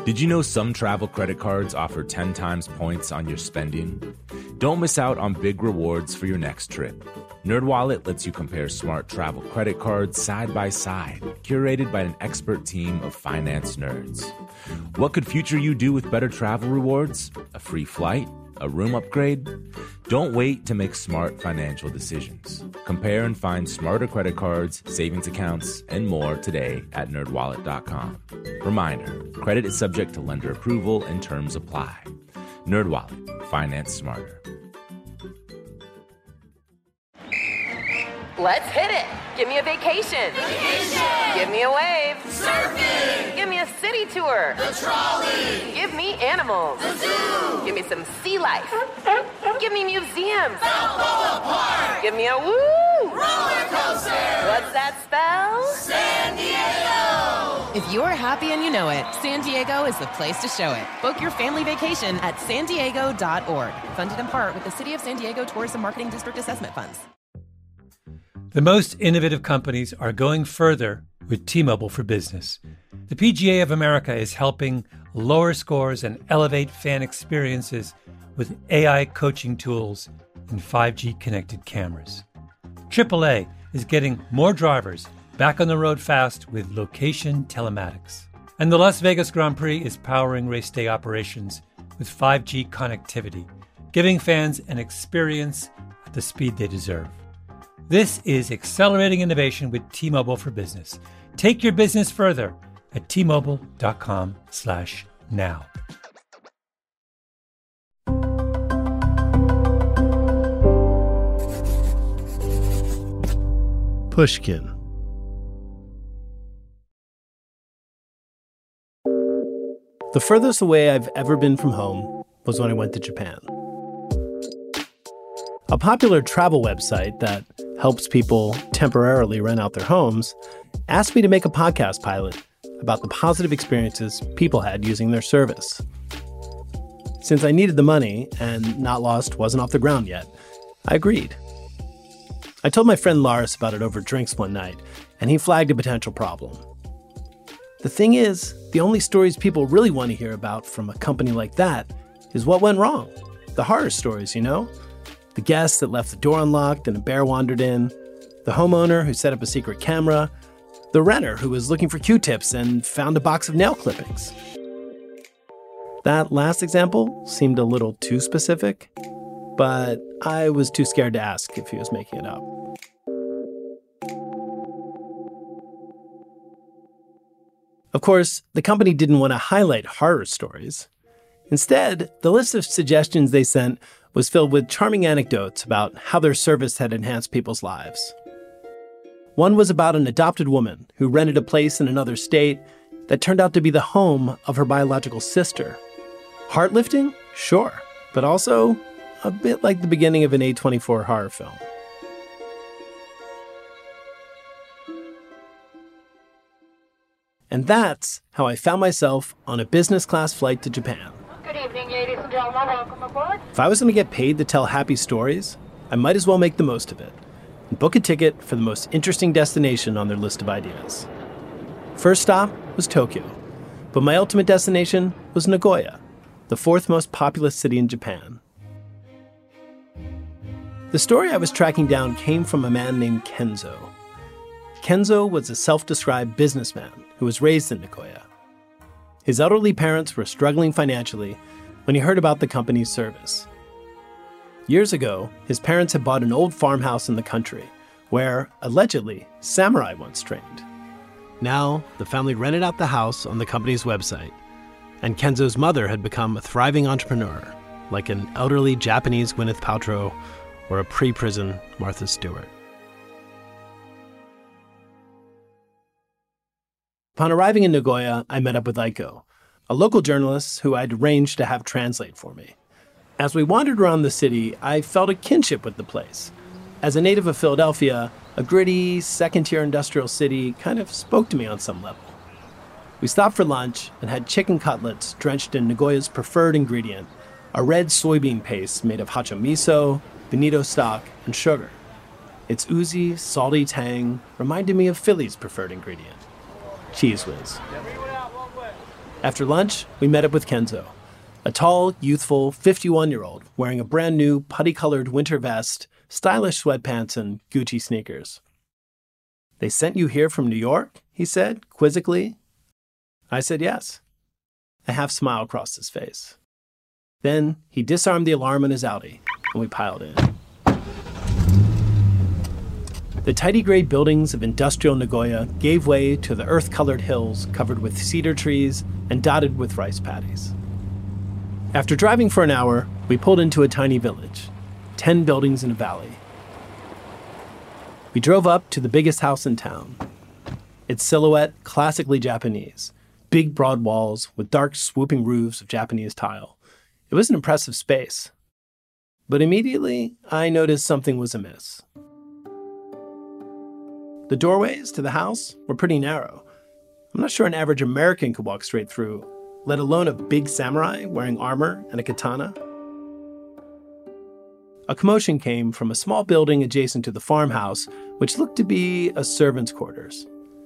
Did you know some travel credit cards offer 10 times points on your spending? Don't miss out on big rewards for your next trip. NerdWallet lets you compare smart travel credit cards side by side, curated by an expert team of finance nerds. What could future you do with better travel rewards? A free flight? A room upgrade? Don't wait to make smart financial decisions. Compare and find smarter credit cards, savings accounts, and more today at nerdwallet.com. Reminder, credit is subject to lender approval and terms apply. NerdWallet, finance smarter. Let's hit it. Give me a vacation. Vacation. Give me a wave. Surfing. Give me a city tour. The trolley. Give me animals. The zoo. Give me some sea life. Give me museums. Balboa Park. Give me a woo. Roller coaster. What's that spell? San Diego. If you're happy and you know it, San Diego is the place to show it. Book your family vacation at sandiego.org. Funded in part with the City of San Diego Tourism Marketing District Assessment Funds. The most innovative companies are going further with T-Mobile for Business. The PGA of America is helping lower scores and elevate fan experiences with AI coaching tools and 5G connected cameras. AAA is getting more drivers back on the road fast with location telematics. And the Las Vegas Grand Prix is powering race day operations with 5G connectivity, giving fans an experience at the speed they deserve. This is accelerating innovation with T-Mobile for Business. Take your business further at T-Mobile.com/now. Pushkin. The furthest away I've ever been from home was when I went to Japan. A popular travel website that helps people temporarily rent out their homes asked me to make a podcast pilot about the positive experiences people had using their service. Since I needed the money and Not Lost wasn't off the ground yet, I agreed. I told my friend Lars about it over drinks one night, and he flagged a potential problem. The thing is, the only stories people really want to hear about from a company like that is what went wrong. The horror stories, you know? The guest that left the door unlocked and a bear wandered in, the homeowner who set up a secret camera, the renter who was looking for Q-tips and found a box of nail clippings. That last example seemed a little too specific, but I was too scared to ask if he was making it up. Of course, the company didn't want to highlight horror stories. Instead, the list of suggestions they sent was filled with charming anecdotes about how their service had enhanced people's lives. One was about an adopted woman who rented a place in another state that turned out to be the home of her biological sister. Heart-lifting? Sure, but also a bit like the beginning of an A24 horror film. And that's how I found myself on a business-class flight to Japan. Good evening, ladies and gentlemen. Welcome aboard. If I was going to get paid to tell happy stories, I might as well make the most of it and book a ticket for the most interesting destination on their list of ideas. First stop was Tokyo, but my ultimate destination was Nagoya, the fourth most populous city in Japan. The story I was tracking down came from a man named Kenzo. Kenzo was a self-described businessman who was raised in Nagoya. His elderly parents were struggling financially when he heard about the company's service. Years ago, his parents had bought an old farmhouse in the country where, allegedly, samurai once trained. Now, the family rented out the house on the company's website, and Kenzo's mother had become a thriving entrepreneur, like an elderly Japanese Gwyneth Paltrow or a pre-prison Martha Stewart. Upon arriving in Nagoya, I met up with Aiko, a local journalist who I'd arranged to have translate for me. As we wandered around the city, I felt a kinship with the place. As a native of Philadelphia, a gritty, second-tier industrial city kind of spoke to me on some level. We stopped for lunch and had chicken cutlets drenched in Nagoya's preferred ingredient, a red soybean paste made of hacho miso, bonito stock, and sugar. Its oozy, salty tang reminded me of Philly's preferred ingredient, Cheese Whiz. After lunch, we met up with Kenzo, a tall, youthful 51-year-old wearing a brand new putty-colored winter vest, stylish sweatpants, and Gucci sneakers. "They sent you here from New York?" he said, quizzically. I said yes. A half smile crossed his face. Then he disarmed the alarm on his Audi, and we piled in. The tidy gray buildings of industrial Nagoya gave way to the earth-colored hills covered with cedar trees and dotted with rice paddies. After driving for an hour, we pulled into a tiny village, 10 buildings in a valley. We drove up to the biggest house in town. Its silhouette classically Japanese, big broad walls with dark swooping roofs of Japanese tile. It was an impressive space. But immediately, I noticed something was amiss. The doorways to the house were pretty narrow. I'm not sure an average American could walk straight through, let alone a big samurai wearing armor and a katana. A commotion came from a small building adjacent to the farmhouse, which looked to be a servant's quarters.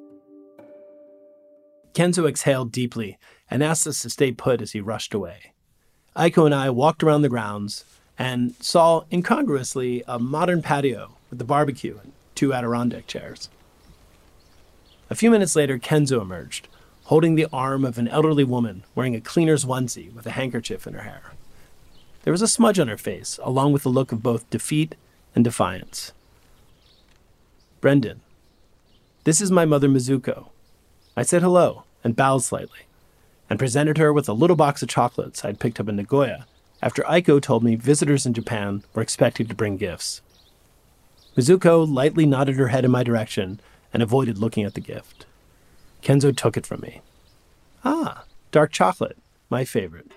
Kenzo exhaled deeply and asked us to stay put as he rushed away. Aiko and I walked around the grounds and saw, incongruously, a modern patio with a barbecue and 2 Adirondack chairs. A few minutes later, Kenzo emerged, holding the arm of an elderly woman wearing a cleaner's onesie with a handkerchief in her hair. There was a smudge on her face, along with a look of both defeat and defiance. "Brendan, this is my mother Mizuko." I said hello and bowed slightly, and presented her with a little box of chocolates I'd picked up in Nagoya after Aiko told me visitors in Japan were expected to bring gifts. Mizuko lightly nodded her head in my direction and avoided looking at the gift. Kenzo took it from me. "Ah, dark chocolate, my favorite."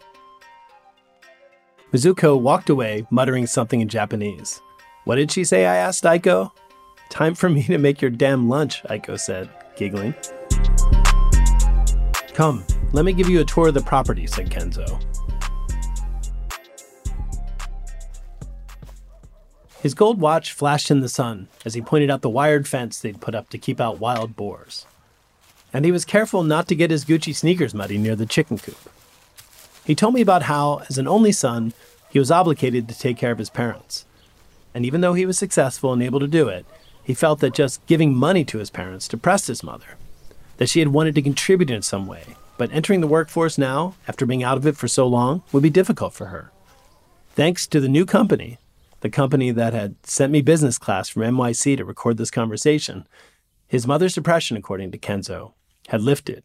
Mizuko walked away, muttering something in Japanese. "What did she say?" I asked Aiko. "Time for me to make your damn lunch," Aiko said, giggling. "Come, let me give you a tour of the property," said Kenzo. His gold watch flashed in the sun as he pointed out the wired fence they'd put up to keep out wild boars. And he was careful not to get his Gucci sneakers muddy near the chicken coop. He told me about how, as an only son, he was obligated to take care of his parents. And even though he was successful and able to do it, he felt that just giving money to his parents depressed his mother, that she had wanted to contribute in some way, but entering the workforce now, after being out of it for so long, would be difficult for her. Thanks to the new company, the company that had sent me business class from NYC to record this conversation, his mother's depression, according to Kenzo, had lifted.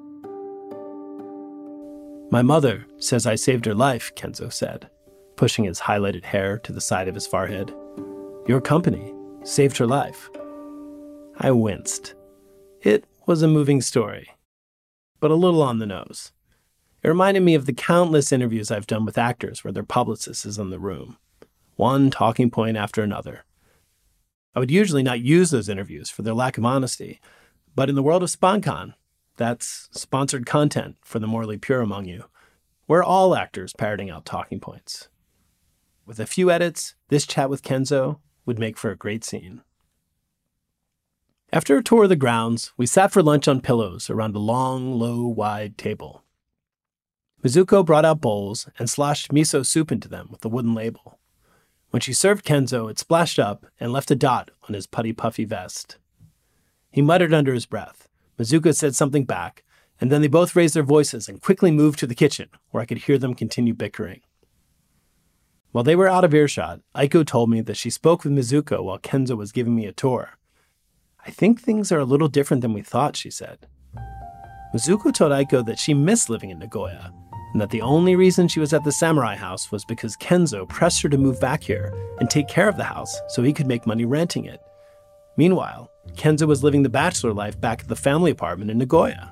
"My mother says I saved her life," Kenzo said, pushing his highlighted hair to the side of his forehead. "Your company saved her life." I winced. It was a moving story, but a little on the nose. It reminded me of the countless interviews I've done with actors where their publicist is in the room, one talking point after another. I would usually not use those interviews for their lack of honesty, but in the world of SponCon, that's sponsored content for the morally pure among you, we're all actors parroting out talking points. With a few edits, this chat with Kenzo would make for a great scene. After a tour of the grounds, we sat for lunch on pillows around a long, low, wide table. Mizuko brought out bowls and sloshed miso soup into them with a wooden label. When she served Kenzo, it splashed up and left a dot on his putty puffy vest. He muttered under his breath. Mizuko said something back, and then they both raised their voices and quickly moved to the kitchen, where I could hear them continue bickering. While they were out of earshot, Aiko told me that she spoke with Mizuko while Kenzo was giving me a tour. "I think things are a little different than we thought," she said. Mizuko told Aiko that she missed living in Nagoya, and that the only reason she was at the samurai house was because Kenzo pressed her to move back here and take care of the house so he could make money renting it. Meanwhile, Kenzo was living the bachelor life back at the family apartment in Nagoya.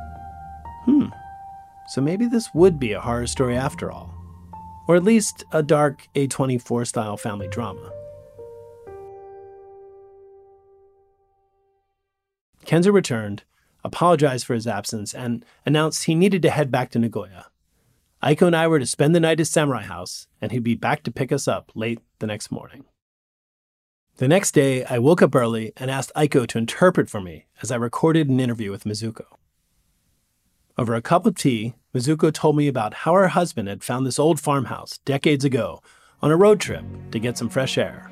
So maybe this would be a horror story after all. Or at least a dark A24-style family drama. Kenzo returned, apologized for his absence, and announced he needed to head back to Nagoya. Aiko and I were to spend the night at Samurai House, and he'd be back to pick us up late the next morning. The next day, I woke up early and asked Aiko to interpret for me as I recorded an interview with Mizuko. Over a cup of tea, Mizuko told me about how her husband had found this old farmhouse decades ago on a road trip to get some fresh air.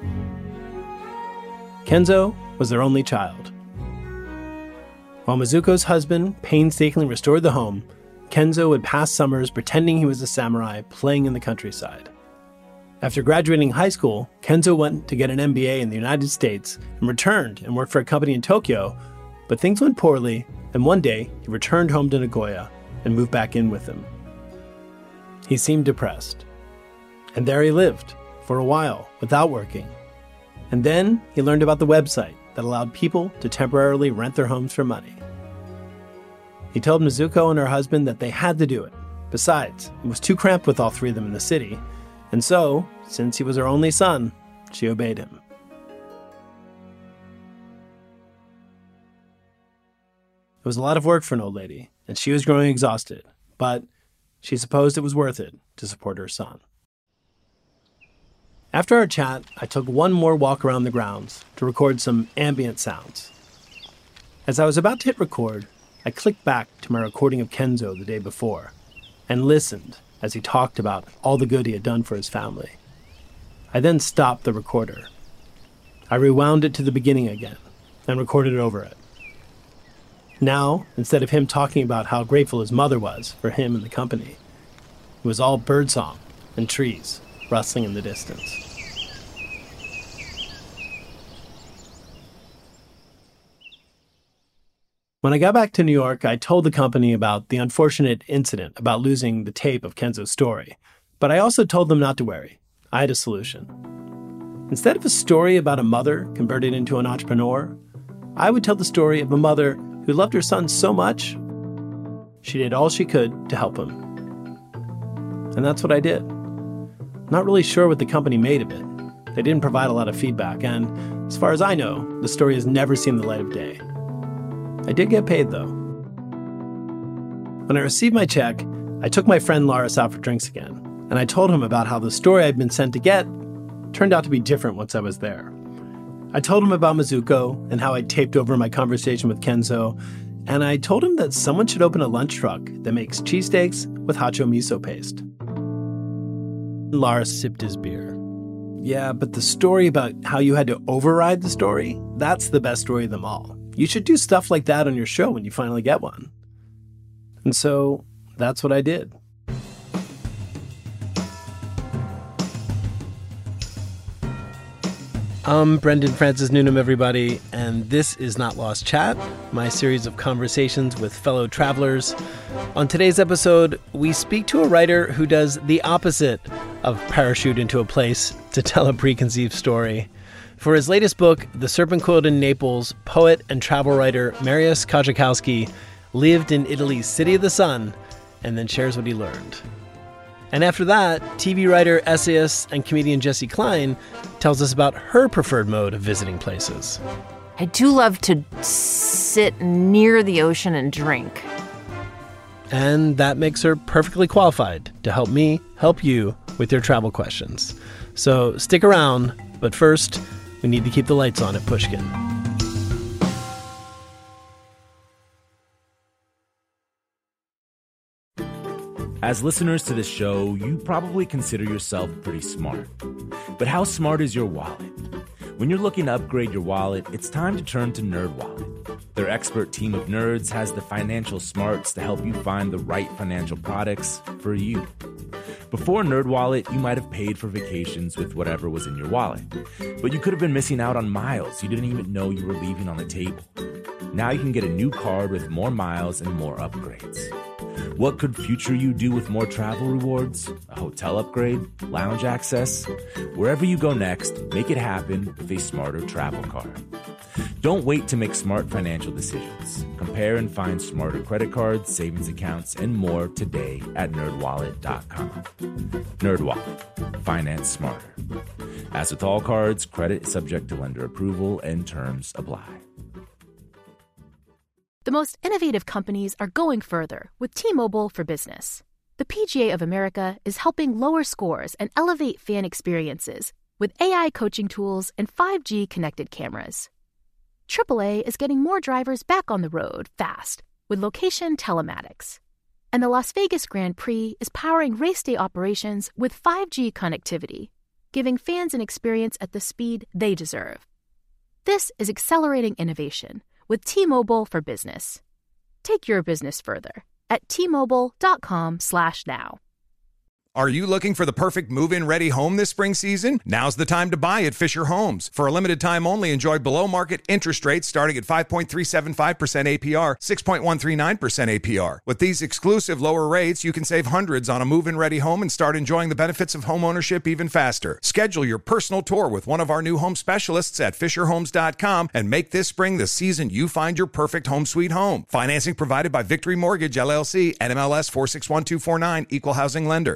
Kenzo was their only child. While Mizuko's husband painstakingly restored the home, Kenzo would pass summers pretending he was a samurai playing in the countryside. After graduating high school, Kenzo went to get an MBA in the United States and returned and worked for a company in Tokyo, but things went poorly, and one day he returned home to Nagoya and moved back in with them. He seemed depressed. And there he lived for a while without working. And then he learned about the website that allowed people to temporarily rent their homes for money. He told Mizuko and her husband that they had to do it. Besides, it was too cramped with all three of them in the city. And so, since he was her only son, she obeyed him. It was a lot of work for an old lady, and she was growing exhausted, but she supposed it was worth it to support her son. After our chat, I took one more walk around the grounds to record some ambient sounds. As I was about to hit record, I clicked back to my recording of Kenzo the day before and listened as he talked about all the good he had done for his family. I then stopped the recorder. I rewound it to the beginning again and recorded over it. Now, instead of him talking about how grateful his mother was for him and the company, it was all birdsong and trees rustling in the distance. When I got back to New York, I told the company about the unfortunate incident about losing the tape of Kenzo's story, but I also told them not to worry. I had a solution. Instead of a story about a mother converted into an entrepreneur, I would tell the story of a mother who loved her son so much, she did all she could to help him. And that's what I did. Not really sure what the company made of it. They didn't provide a lot of feedback, and as far as I know, the story has never seen the light of day. I did get paid, though. When I received my check, I took my friend Laris out for drinks again, and I told him about how the story I'd been sent to get turned out to be different once I was there. I told him about Mizuko and how I'd taped over my conversation with Kenzo, and I told him that someone should open a lunch truck that makes cheesesteaks with hacho miso paste. Laris sipped his beer. Yeah, but the story about how you had to override the story, that's the best story of them all. You should do stuff like that on your show when you finally get one. And so that's what I did. I'm Brendan Francis Newnham, everybody, and this is Not Lost Chat, my series of conversations with fellow travelers. On today's episode, we speak to a writer who does the opposite of parachute into a place to tell a preconceived story. For his latest book, The Serpent Coiled in Naples, poet and travel writer Marius Kajikowski lived in Italy's City of the Sun and then shares what he learned. And after that, TV writer, essayist, and comedian Jessie Klein tells us about her preferred mode of visiting places. I do love to sit near the ocean and drink. And that makes her perfectly qualified to help me help you with your travel questions. So stick around, but first, we need to keep the lights on at Pushkin. As listeners to this show, you probably consider yourself pretty smart. But how smart is your wallet? When you're looking to upgrade your wallet, it's time to turn to NerdWallet. Their expert team of nerds has the financial smarts to help you find the right financial products for you. Before NerdWallet, you might have paid for vacations with whatever was in your wallet. But you could have been missing out on miles you didn't even know you were leaving on the table. Now you can get a new card with more miles and more upgrades. What could future you do with more travel rewards? A hotel upgrade? Lounge access? Wherever you go next, make it happen with a smarter travel card. Don't wait to make smart financial decisions. Compare and find smarter credit cards, savings accounts, and more today at NerdWallet.com. NerdWallet. Finance smarter. As with all cards, credit is subject to lender approval and terms apply. The most innovative companies are going further with T-Mobile for Business. The PGA of America is helping lower scores and elevate fan experiences with AI coaching tools and 5G connected cameras. AAA is getting more drivers back on the road fast with location telematics. And the Las Vegas Grand Prix is powering race day operations with 5G connectivity, giving fans an experience at the speed they deserve. This is accelerating innovation with T-Mobile for Business. Take your business further at T-Mobile.com/now. Are you looking for the perfect move-in ready home this spring season? Now's the time to buy at Fisher Homes. For a limited time only, enjoy below-market interest rates starting at 5.375% APR, 6.139% APR. With these exclusive lower rates, you can save hundreds on a move-in ready home and start enjoying the benefits of home ownership even faster. Schedule your personal tour with one of our new home specialists at FisherHomes.com and make this spring the season you find your perfect home sweet home. Financing provided by Victory Mortgage, LLC, NMLS 461249, Equal Housing Lender.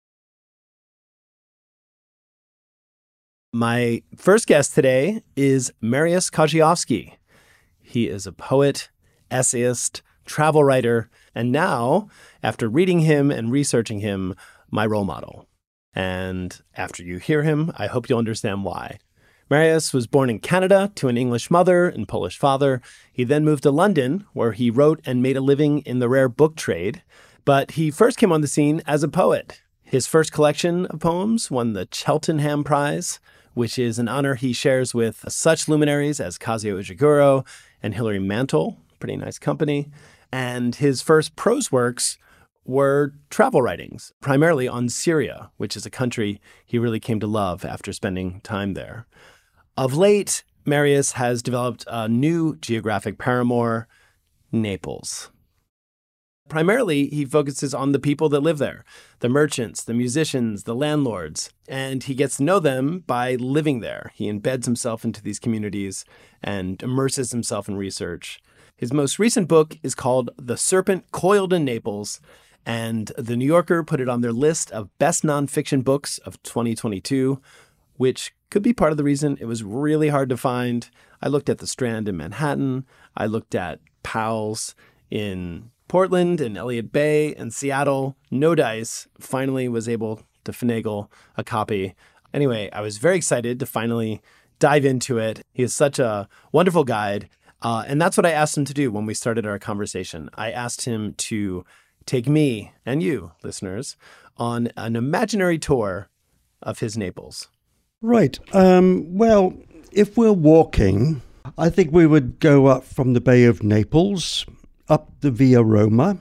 My first guest today is Mariusz Kajiowski. He is a poet, essayist, travel writer, and now, after reading him and researching him, my role model. And after you hear him, I hope you'll understand why. Mariusz was born in Canada to an English mother and Polish father. He then moved to London, where he wrote and made a living in the rare book trade. But he first came on the scene as a poet. His first collection of poems won the Cheltenham Prize, which is an honor he shares with such luminaries as Kazuo Ishiguro and Hilary Mantel, pretty nice company. And his first prose works were travel writings, primarily on Syria, which is a country he really came to love after spending time there. Of late, Mariusz has developed a new geographic paramour, Naples. Primarily, he focuses on the people that live there, the merchants, the musicians, the landlords, and he gets to know them by living there. He embeds himself into these communities and immerses himself in research. His most recent book is called The Serpent Coiled in Naples, and The New Yorker put it on their list of best nonfiction books of 2022, which could be part of the reason it was really hard to find. I looked at the Strand in Manhattan. I looked at Powell's in Portland and Elliott Bay and Seattle. No dice. Finally was able to finagle a copy. Anyway, I was very excited to finally dive into it. He is such a wonderful guide. And that's what I asked him to do when we started our conversation. I asked him to take me and you, listeners, on an imaginary tour of his Naples. Right. Well, if we're walking, I think we would go up from the Bay of Naples, up the Via Roma,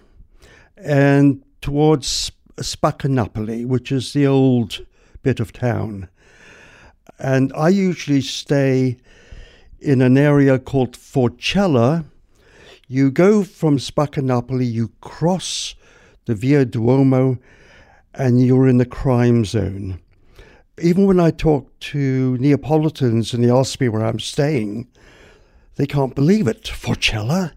and towards Spaccanapoli, which is the old bit of town. And I usually stay in an area called Forcella. You go from Spaccanapoli, you cross the Via Duomo, and you're in the crime zone. Even when I talk to Neapolitans and they ask me where I'm staying, they can't believe it. Forcella?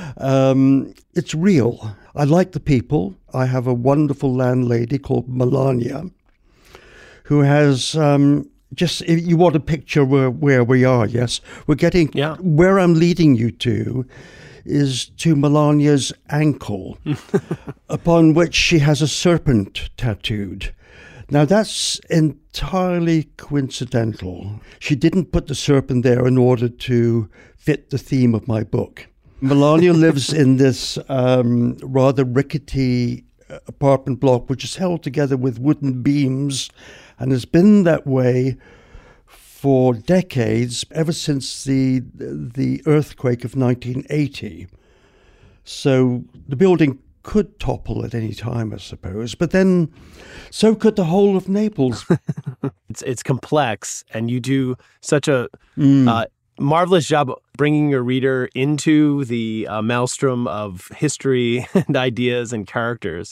It's real. I like the people. I have a wonderful landlady called Melania, who has just, if you want a picture where we are, yes, we're getting, where I'm leading you to is to Melania's ankle, upon which she has a serpent tattooed. Now, that's entirely coincidental. She didn't put the serpent there in order to fit the theme of my book. Melania lives in this rather rickety apartment block, which is held together with wooden beams, and has been that way for decades, ever since the earthquake of 1980. So the building could topple at any time, I suppose, but then so could the whole of Naples. It's complex, and you do such a marvelous job bringing your reader into the maelstrom of history and ideas and characters.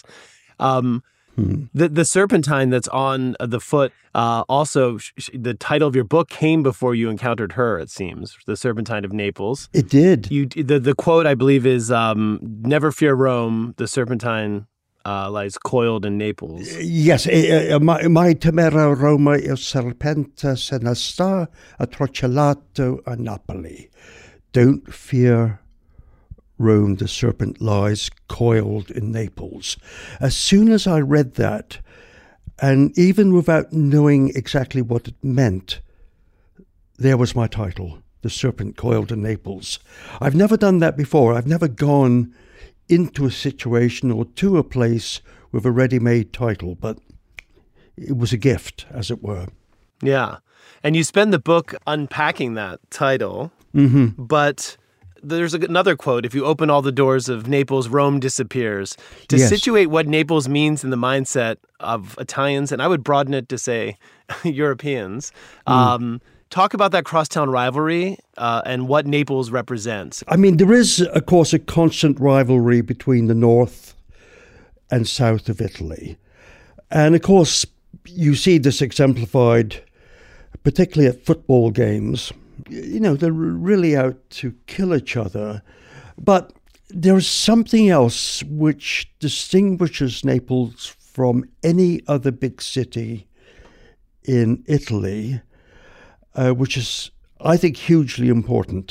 The serpentine that's on the foot, also the title of your book came before you encountered her, it seems, The Serpentine of Naples. It did. The quote, I believe, is, never fear Rome, the serpentine lies coiled in Naples. Yes, mai temere Roma il serpente se ne sta attrocellato a Napoli. Don't fear Rome, the serpent lies coiled in Naples. As soon as I read that, and even without knowing exactly what it meant, there was my title, The Serpent Coiled in Naples. I've never done that before. I've never gone into a situation or to a place with a ready-made title, but it was a gift, as it were. Yeah. And you spend the book unpacking that title, but there's another quote, if you open all the doors of Naples, Rome disappears. To situate what Naples means in the mindset of Italians, and I would broaden it to say Europeans, talk about that crosstown rivalry and what Naples represents. I mean, there is, of course, a constant rivalry between the north and south of Italy. And, of course, you see this exemplified particularly at football games. You know, they're really out to kill each other. But there's something else which distinguishes Naples from any other big city in Italy, which is, I think, hugely important.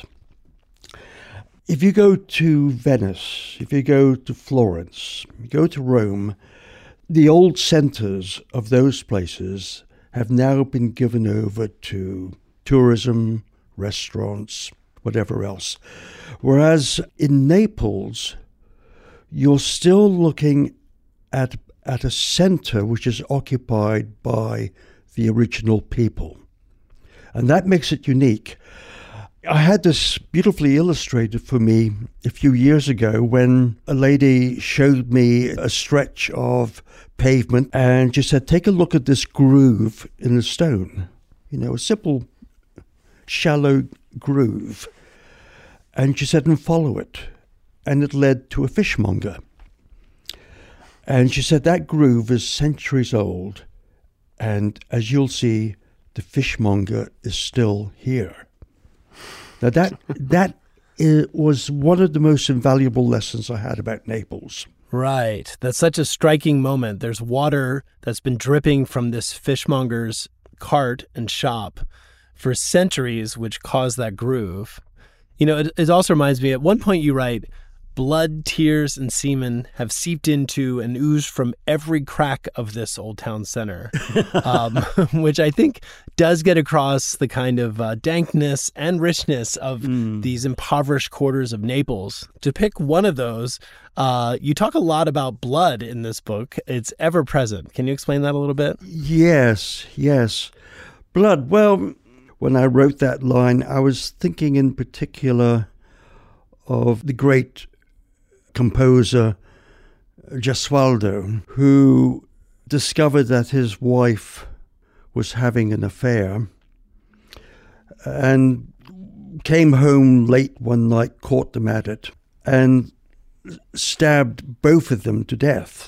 If you go to Venice, if you go to Florence, you go to Rome, the old centers of those places have now been given over to tourism, restaurants, whatever else. Whereas in Naples, you're still looking at a center which is occupied by the original people. And that makes it unique. I had this beautifully illustrated for me a few years ago when a lady showed me a stretch of pavement and she said, take a look at this groove in the stone. You know, a simple, shallow groove. And she said, and follow it. And it led to a fishmonger. And she said, that groove is centuries old. And as you'll see, the fishmonger is still here. Now that was one of the most invaluable lessons I had about Naples. Right. That's such a striking moment. There's water that's been dripping from this fishmonger's cart and shop for centuries, which caused that groove. You know, it also reminds me, at one point you write, blood, tears, and semen have seeped into and oozed from every crack of this old town center, which I think does get across the kind of dankness and richness of these impoverished quarters of Naples. To pick one of those, you talk a lot about blood in this book. It's ever present. Can you explain that a little bit? Yes. Blood. Well, when I wrote that line, I was thinking in particular of the great composer Gesualdo, who discovered that his wife was having an affair and came home late one night, caught them at it, and stabbed both of them to death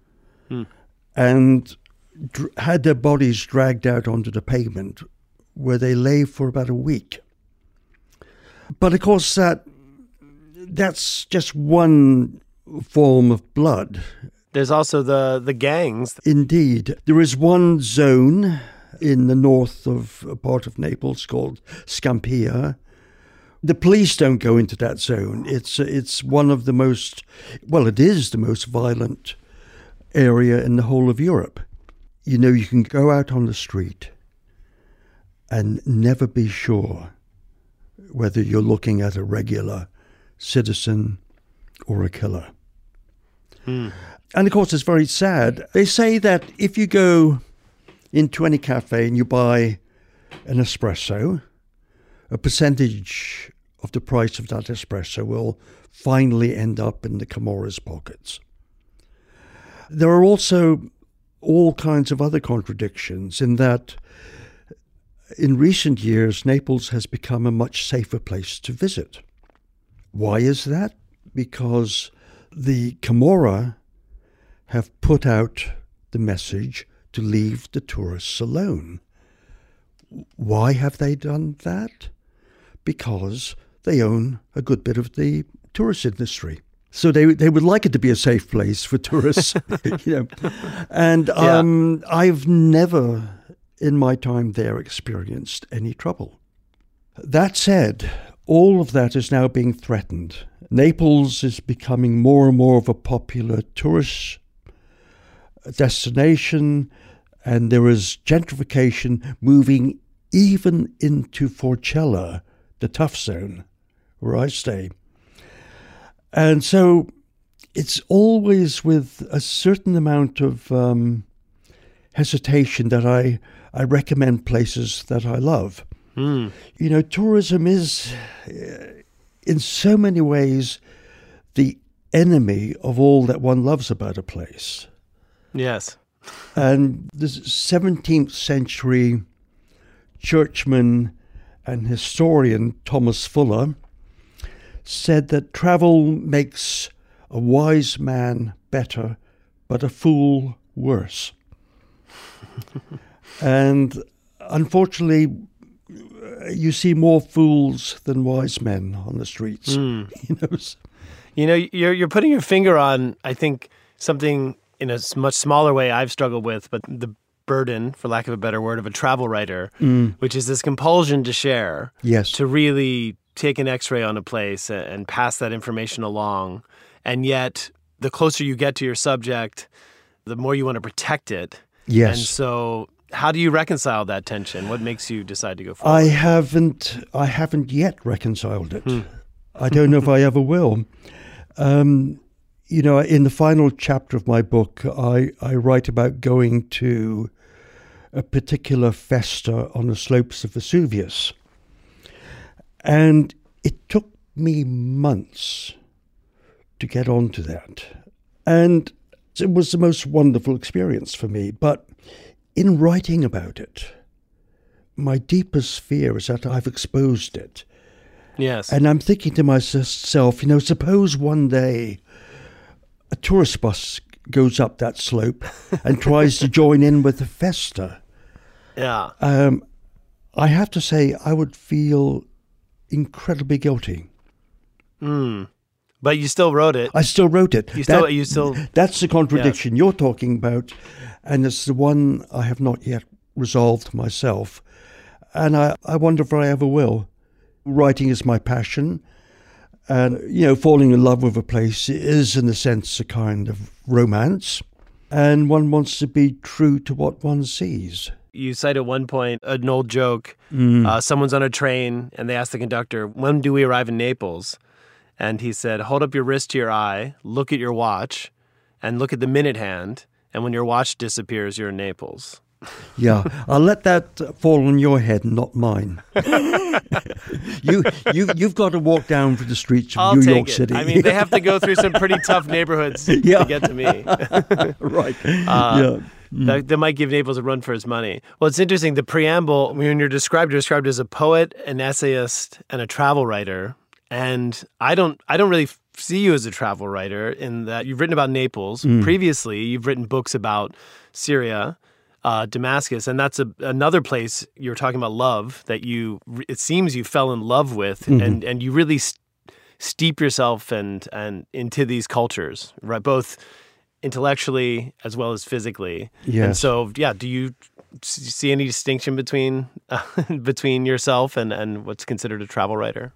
and had their bodies dragged out onto the pavement where they lay for about a week. But of course, that's just one form of blood. There's also the gangs. Indeed. There is one zone in the north of a part of Naples called Scampia. The police don't go into that zone. It's one of the most, well, it is the most violent area in the whole of Europe. You know, you can go out on the street and never be sure whether you're looking at a regular citizen or a killer. And of course, it's very sad. They say that if you go into any cafe and you buy an espresso, a percentage of the price of that espresso will finally end up in the Camorra's pockets. There are also all kinds of other contradictions in that in recent years, Naples has become a much safer place to visit. Why is that? Because the Camorra have put out the message to leave the tourists alone. Why have they done that? Because they own a good bit of the tourist industry. So they would like it to be a safe place for tourists. You know. And I've never in my time there experienced any trouble. That said, all of that is now being threatened. Naples is becoming more and more of a popular tourist destination, and there is gentrification moving even into Forcella, the tough zone, where I stay. And so it's always with a certain amount of hesitation that I recommend places that I love. You know, tourism is, in so many ways, the enemy of all that one loves about a place. Yes. And the 17th century churchman and historian Thomas Fuller said that travel makes a wise man better, but a fool worse. And unfortunately, you see more fools than wise men on the streets. You know, you're putting your finger on, I think, something in a much smaller way I've struggled with, but the burden, for lack of a better word, of a travel writer, which is this compulsion to share, to really take an x-ray on a place and pass that information along. And yet, the closer you get to your subject, the more you want to protect it. Yes. And so, how do you reconcile that tension? What makes you decide to go forward? I haven't yet reconciled it. I don't know if I ever will. You know, in the final chapter of my book, I write about going to a particular festa on the slopes of Vesuvius. And it took me months to get onto that. And it was the most wonderful experience for me. But in writing about it, my deepest fear is that I've exposed it. Yes. And I'm thinking to myself, you know, suppose one day a tourist bus goes up that slope and tries to join in with the festa. Yeah. I have to say, I would feel incredibly guilty. But you still wrote it. I still wrote it. You still. That's the contradiction you're talking about, and it's the one I have not yet resolved myself. And I wonder if I ever will. Writing is my passion. And, you know, falling in love with a place is, in a sense, a kind of romance. And one wants to be true to what one sees. You cite at one point an old joke. Someone's on a train and they ask the conductor, "When do we arrive in Naples?" And he said, "Hold up your wrist to your eye, look at your watch, and look at the minute hand. And when your watch disappears, you're in Naples." Yeah, I'll let that fall on your head, not mine. You've got to walk down through the streets of New York City. I mean, they have to go through some pretty tough neighborhoods to get to me. Right. That might give Naples a run for his money. Well, it's interesting. The preamble, when you're described as a poet, an essayist, and a travel writer. And I don't really see you as a travel writer in that you've written about Naples. Previously, you've written books about Syria, Damascus, and that's another place you're talking about love that it seems you fell in love with, and you really steep yourself and into these cultures, right? Both intellectually as well as physically. Yes. And so, do you see any distinction between yourself and what's considered a travel writer?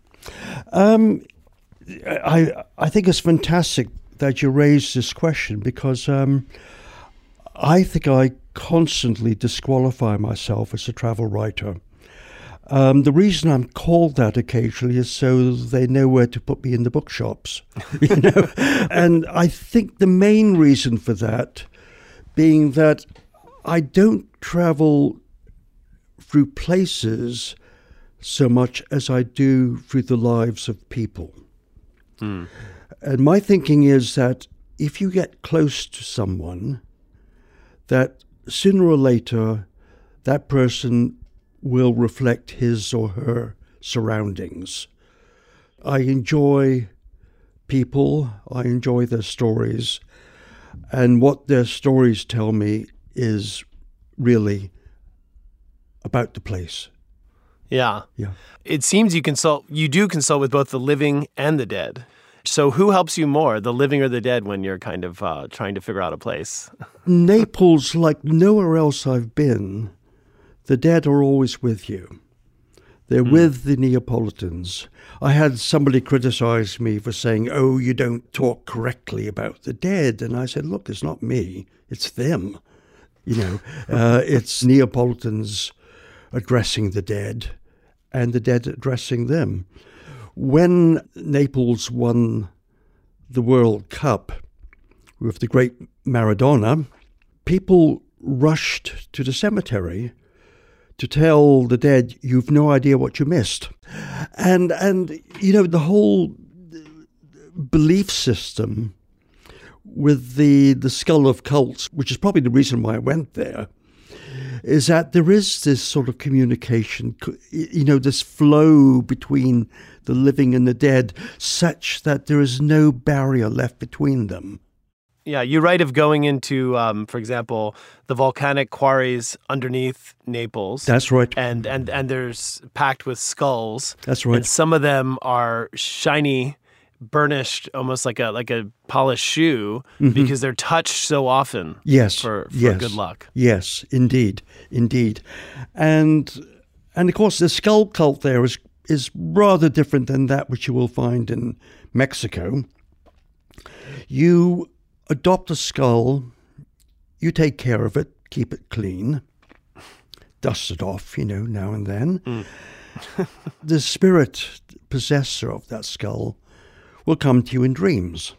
I think it's fantastic that you raised this question because I think I constantly disqualify myself as a travel writer. The reason I'm called that occasionally is so they know where to put me in the bookshops, you know. And I think the main reason for that being that I don't travel through places so much as I do through the lives of people. And my thinking is that if you get close to someone, that sooner or later that person will reflect his or her surroundings. I enjoy people, I enjoy their stories, and what their stories tell me is really about the place. Yeah. Yeah. It seems you do consult with both the living and the dead. So who helps you more, the living or the dead, when you're kind of trying to figure out a place? Naples, like nowhere else I've been, the dead are always with you. They're with the Neapolitans. I had somebody criticize me for saying, "Oh, you don't talk correctly about the dead." And I said, look, it's not me, it's them. You know, it's Neapolitans addressing the dead and the dead addressing them. When Naples won the World Cup, with the great Maradona, people rushed to the cemetery to tell the dead, you've no idea what you missed. And the whole belief system with the Skull of Cults, which is probably the reason why I went there, is that there is this sort of communication, this flow between the living and the dead, such that there is no barrier left between them. Yeah, you write of going into, for example, the volcanic quarries underneath Naples. That's right. And there's packed with skulls. That's right. And some of them are shiny, burnished, almost like a polished shoe, because they're touched so often. Yes. For good luck. Yes, indeed. And of course, the skull cult there is rather different than that which you will find in Mexico. You adopt a skull, you take care of it, keep it clean, dust it off, now and then. The spirit possessor of that skull will come to you in dreams.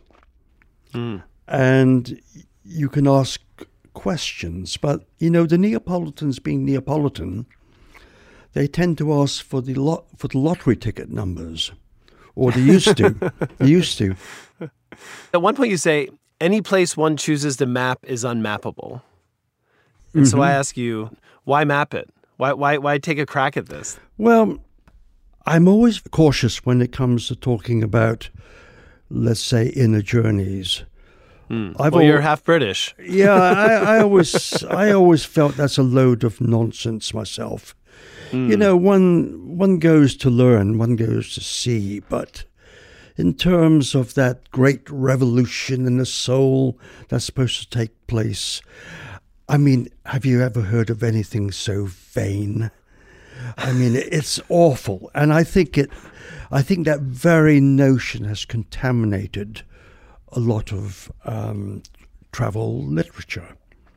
And you can ask questions. But, the Neapolitans being Neapolitan, they tend to ask for the lottery ticket numbers. Or they used to. At one point you say, any place one chooses to map is unmappable. And so I ask you, why map it? Why take a crack at this? Well, I'm always cautious when it comes to talking about, let's say, inner journeys. You're half British. Yeah, I always felt that's a load of nonsense myself. One goes to learn, one goes to see, but in terms of that great revolution in the soul that's supposed to take place, I mean, have you ever heard of anything so vain? I mean, it's awful, and I think that very notion has contaminated a lot of travel literature.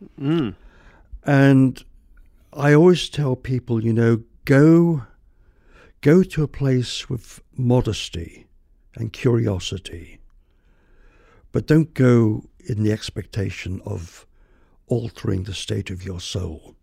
And I always tell people, go to a place with modesty and curiosity, but don't go in the expectation of altering the state of your soul.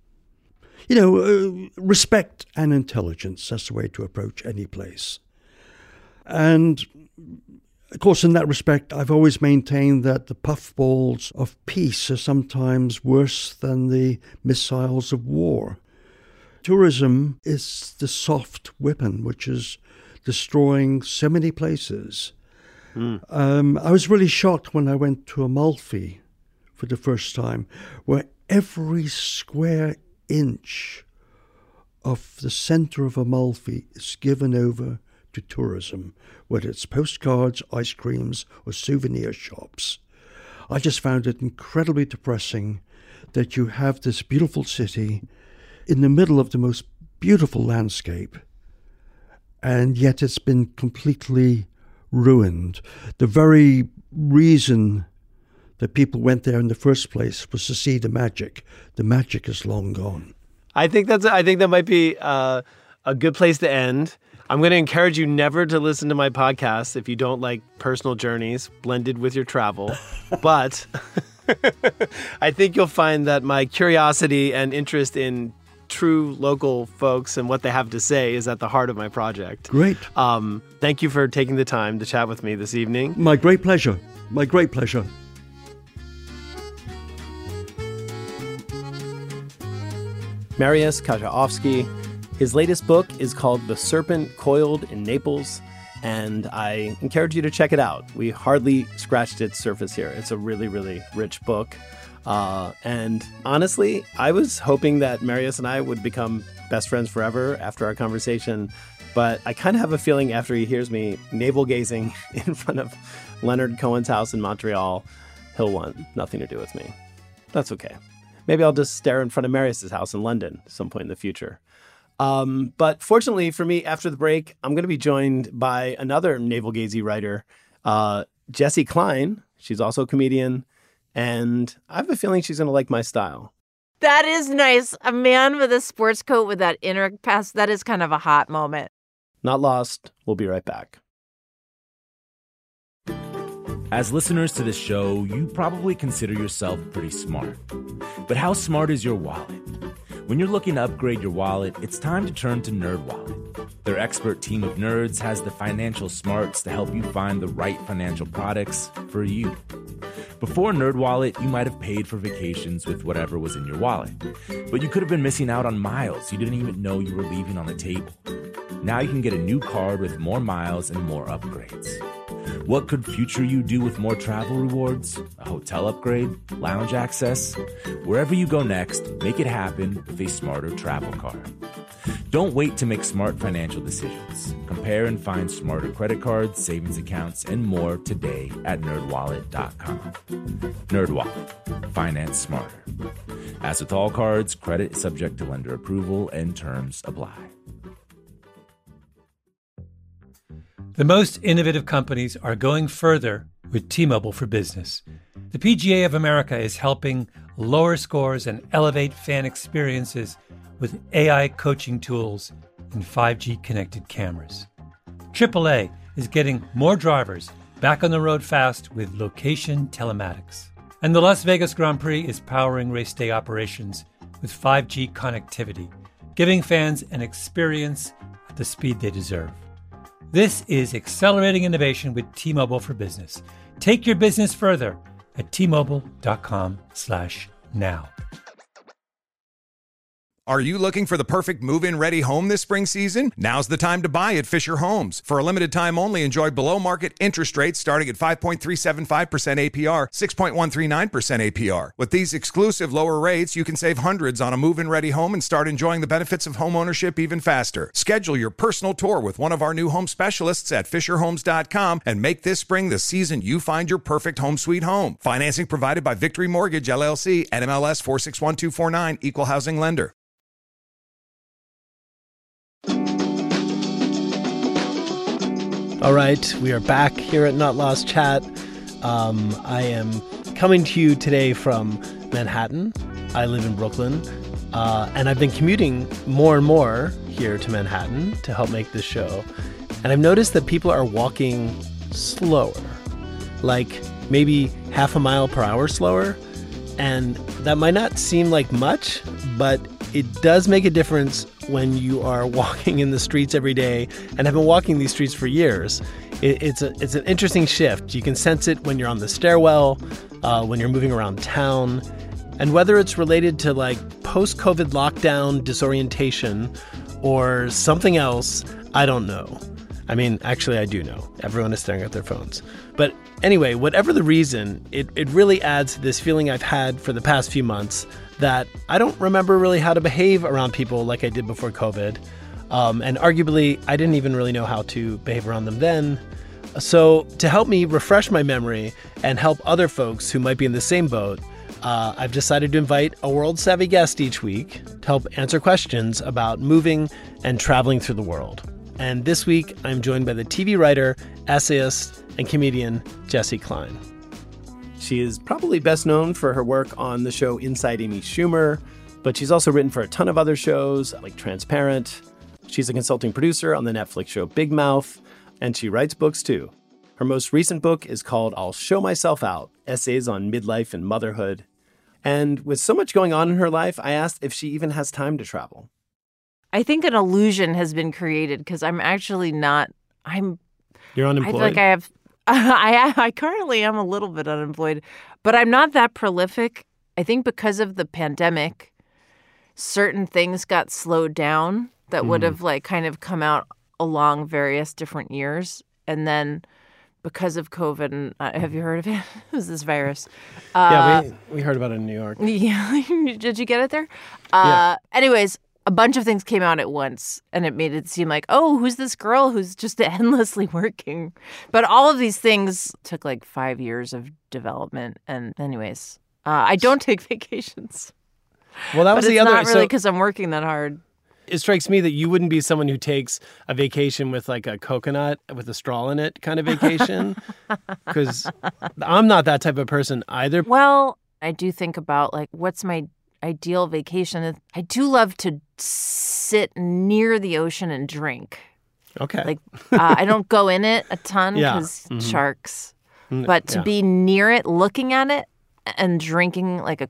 Respect and intelligence, that's the way to approach any place. And, of course, in that respect, I've always maintained that the puffballs of peace are sometimes worse than the missiles of war. Tourism is the soft weapon which is destroying so many places. I was really shocked when I went to Amalfi for the first time, where every square inch of the center of Amalfi is given over to tourism, whether it's postcards, ice creams, or souvenir shops. I just found it incredibly depressing that you have this beautiful city in the middle of the most beautiful landscape, and yet it's been completely ruined. The very reason that people went there in the first place was to see the magic. The magic is long gone. I think that might be a good place to end. I'm going to encourage you never to listen to my podcast if you don't like personal journeys blended with your travel. But I think you'll find that my curiosity and interest in true local folks and what they have to say is at the heart of my project. Great. Thank you for taking the time to chat with me this evening. My great pleasure. My great pleasure. Mariusz Kaczorowski. His latest book is called The Serpent Coiled in Naples, and I encourage you to check it out. We hardly scratched its surface here. It's a really, really rich book. And honestly, I was hoping that Mariusz and I would become best friends forever after our conversation, but I kind of have a feeling after he hears me navel-gazing in front of Leonard Cohen's house in Montreal, he'll want nothing to do with me. That's okay. Maybe I'll just stare in front of Mariusz's house in London at some point in the future. But fortunately for me, after the break, I'm going to be joined by another navel-gazy writer, Jessi Klein. She's also a comedian, and I have a feeling she's going to like my style. That is nice. A man with a sports coat with that inner pass, that is kind of a hot moment. Not lost. We'll be right back. As listeners to this show, you probably consider yourself pretty smart. But how smart is your wallet? When you're looking to upgrade your wallet, it's time to turn to NerdWallet. Their expert team of nerds has the financial smarts to help you find the right financial products for you. Before NerdWallet, you might have paid for vacations with whatever was in your wallet. But you could have been missing out on miles you didn't even know you were leaving on the table. Now you can get a new card with more miles and more upgrades. What could future you do with more travel rewards? A hotel upgrade? Lounge access? Wherever you go next, make it happen with a smarter travel card. Don't wait to make smart financial decisions. Compare and find smarter credit cards, savings accounts, and more today at NerdWallet.com. NerdWallet. Finance smarter. As with all cards, credit is subject to lender approval and terms apply. The most innovative companies are going further with T-Mobile for Business. The PGA of America is helping lower scores and elevate fan experiences with AI coaching tools and 5G connected cameras. AAA is getting more drivers back on the road fast with location telematics. And the Las Vegas Grand Prix is powering race day operations with 5G connectivity, giving fans an experience at the speed they deserve. This is accelerating innovation with T-Mobile for Business. Take your business further at T-Mobile.com/now. Are you looking for the perfect move-in ready home this spring season? Now's the time to buy at Fisher Homes. For a limited time only, enjoy below-market interest rates starting at 5.375% APR, 6.139% APR. With these exclusive lower rates, you can save hundreds on a move-in ready home and start enjoying the benefits of home ownership even faster. Schedule your personal tour with one of our new home specialists at FisherHomes.com and make this spring the season you find your perfect home sweet home. Financing provided by Victory Mortgage, LLC, NMLS 461249, Equal Housing Lender. All right, we are back here at Not Lost Chat. I am coming to you today from Manhattan. I live in Brooklyn, and I've been commuting more and more here to Manhattan to help make this show. And I've noticed that people are walking slower, like maybe half a mile per hour slower. And that might not seem like much, but it does make a difference when you are walking in the streets every day and have been walking these streets for years. It's an interesting shift. You can sense it when you're on the stairwell, when you're moving around town. And whether it's related to like post-COVID lockdown disorientation or something else, I don't know. I mean, actually, I do know. Everyone is staring at their phones. But anyway, whatever the reason, it really adds to this feeling I've had for the past few months that I don't remember really how to behave around people like I did before COVID. And arguably, I didn't even really know how to behave around them then. So to help me refresh my memory and help other folks who might be in the same boat, I've decided to invite a world-savvy guest each week to help answer questions about moving and traveling through the world. And this week, I'm joined by the TV writer, essayist, and comedian Jessi Klein. She is probably best known for her work on the show Inside Amy Schumer, but she's also written for a ton of other shows like Transparent. She's a consulting producer on the Netflix show Big Mouth, and she writes books too. Her most recent book is called I'll Show Myself Out, Essays on Midlife and Motherhood. And with so much going on in her life, I asked if she even has time to travel. I think an illusion has been created because I'm actually not. You're unemployed? I feel like I have. I currently am a little bit unemployed, but I'm not that prolific. I think because of the pandemic, certain things got slowed down that would have like kind of come out along various different years. And then because of COVID, and have you heard of it? Who's this virus? Yeah, we heard about it in New York. Yeah. Did you get it there? Yeah. Anyways, a bunch of things came out at once, and it made it seem like, oh, who's this girl who's just endlessly working? But all of these things took like 5 years of development. And anyways, I don't take vacations. Well, that was the other. It's not really because I'm working that hard. It strikes me that you wouldn't be someone who takes a vacation with like a coconut with a straw in it kind of vacation, because I'm not that type of person either. Well, I do think about like, what's my ideal vacation? I do love to sit near the ocean and drink. Okay. Like, I don't go in it a ton Yeah. because sharks. But to be near it, looking at it, and drinking like a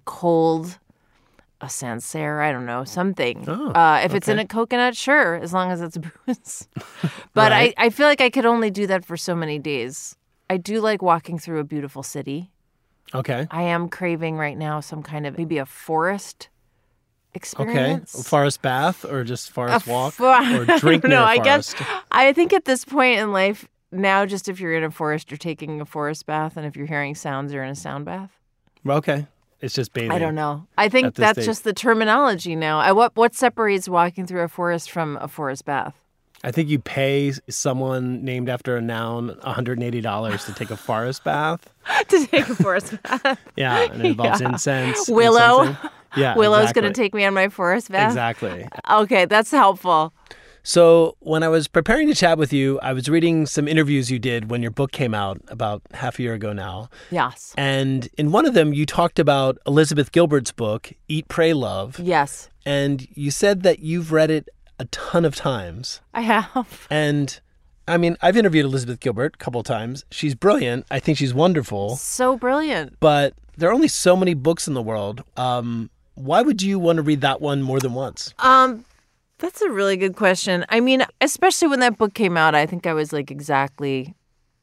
Sancerre, I don't know, something. If it's in a coconut, sure, as long as it's booze. But right. I feel like I could only do that for so many days. I do like walking through a beautiful city. Okay. I am craving right now some kind of, maybe a forest experience. Okay. Forest bath or just forest walk? Or drink near a forest? I think at this point in life, now just if you're in a forest, you're taking a forest bath. And if you're hearing sounds, you're in a sound bath. Okay. It's just bathing. I don't know. I think that's just the terminology now. What separates walking through a forest from a forest bath? I think you pay someone named after a noun $180 to take a forest bath. To take a forest bath. Yeah, and it involves incense. Willow. Yeah, Willow's going to take me on my forest bath? Exactly. Okay, that's helpful. So when I was preparing to chat with you, I was reading some interviews you did when your book came out about half a year ago now. Yes. And in one of them, you talked about Elizabeth Gilbert's book, Eat, Pray, Love. Yes. And you said that you've read it a ton of times. I have. And I mean, I've interviewed Elizabeth Gilbert a couple of times. She's brilliant. I think she's wonderful. So brilliant. But there are only so many books in the world. Why would you want to read that one more than once? That's a really good question. I mean, especially when that book came out, I think I was like exactly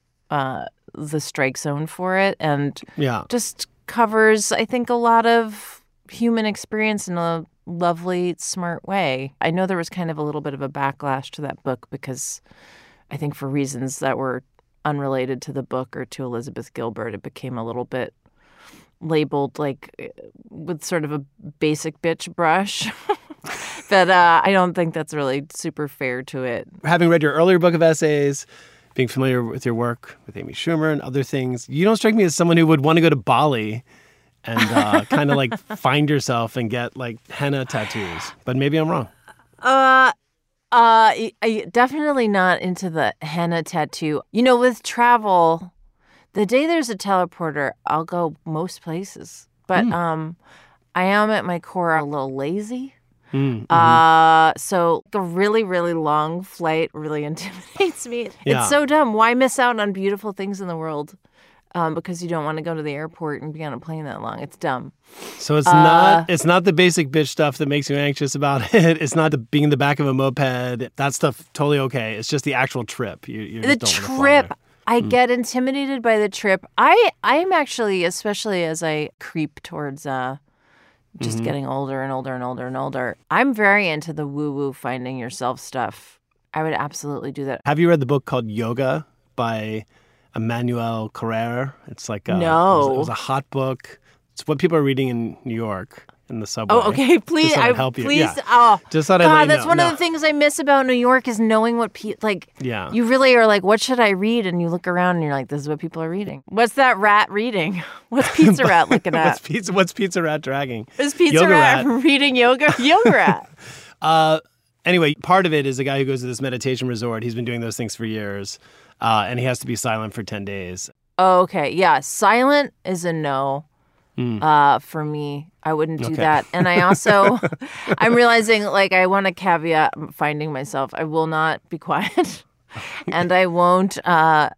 the strike zone for it. And just covers, I think, a lot of human experience in a lovely, smart way. I know there was kind of a little bit of a backlash to that book because I think for reasons that were unrelated to the book or to Elizabeth Gilbert, it became a little bit labeled like with sort of a basic bitch brush. But I don't think that's really super fair to it. Having read your earlier book of essays, being familiar with your work with Amy Schumer and other things, you don't strike me as someone who would want to go to Bali and kind of like find yourself and get like henna tattoos. But maybe I'm wrong. I definitely not into the henna tattoo. You know, with travel, the day there's a teleporter, I'll go most places. But I am at my core a little lazy. So a really, really long flight really intimidates me. Yeah. It's so dumb. Why miss out on beautiful things in the world? Because you don't want to go to the airport and be on a plane that long. It's dumb. So it's not the basic bitch stuff that makes you anxious about it. It's not being in the back of a moped. That stuff totally okay. It's just the actual trip. You the just don't trip. I get intimidated by the trip. I'm actually, especially as I creep towards just getting older and older and older and older, I'm very into the woo-woo finding yourself stuff. I would absolutely do that. Have you read the book called Yoga by Emmanuel Carrère? It's like no. It was a hot book. It's what people are reading in New York in the subway. Oh, okay. Please, help you. Please. Yeah. Oh, just thought God, I'd let that's you know. one of the things I miss about New York is knowing what people like. Yeah. You really are like, what should I read? And you look around and you're like, this is what people are reading. What's that rat reading? What's Pizza Rat looking at? What's Pizza Rat dragging? Is Pizza Rat reading yoga? Yoga Rat. Anyway, part of it is a guy who goes to this meditation resort. He's been doing those things for years, and he has to be silent for 10 days. Okay, yeah. Silent is a no for me. I wouldn't do that. And I also, I'm realizing, like, I want to caveat finding myself. I will not be quiet. And I won't, and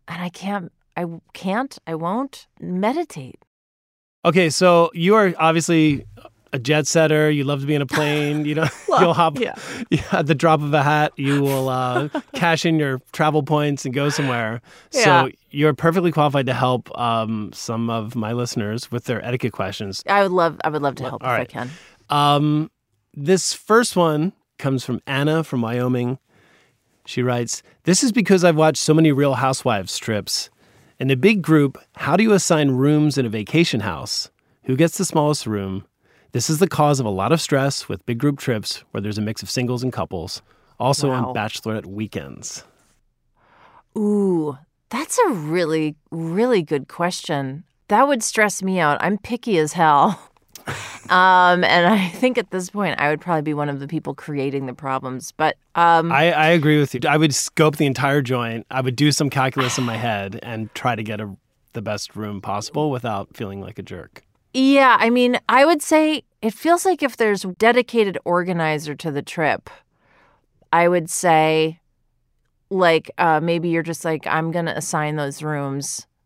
I won't meditate. Okay, so you are obviously a jet setter. You love to be in a plane. You know, you'll hop at the drop of a hat. You will cash in your travel points and go somewhere. Yeah. So you're perfectly qualified to help some of my listeners with their etiquette questions. I would love to help I can. This first one comes from Anna from Wyoming. She writes, "This is because I've watched so many Real Housewives strips. In a big group, how do you assign rooms in a vacation house? Who gets the smallest room? This is the cause of a lot of stress with big group trips where there's a mix of singles and couples. Also on bachelorette weekends." Ooh, that's a really, really good question. That would stress me out. I'm picky as hell. And I think at this point, I would probably be one of the people creating the problems. But I agree with you. I would scope the entire joint. I would do some calculus in my head and try to get the best room possible without feeling like a jerk. Yeah, I mean, I would say it feels like if there's a dedicated organizer to the trip, I would say, like, maybe you're just like, I'm going to assign those rooms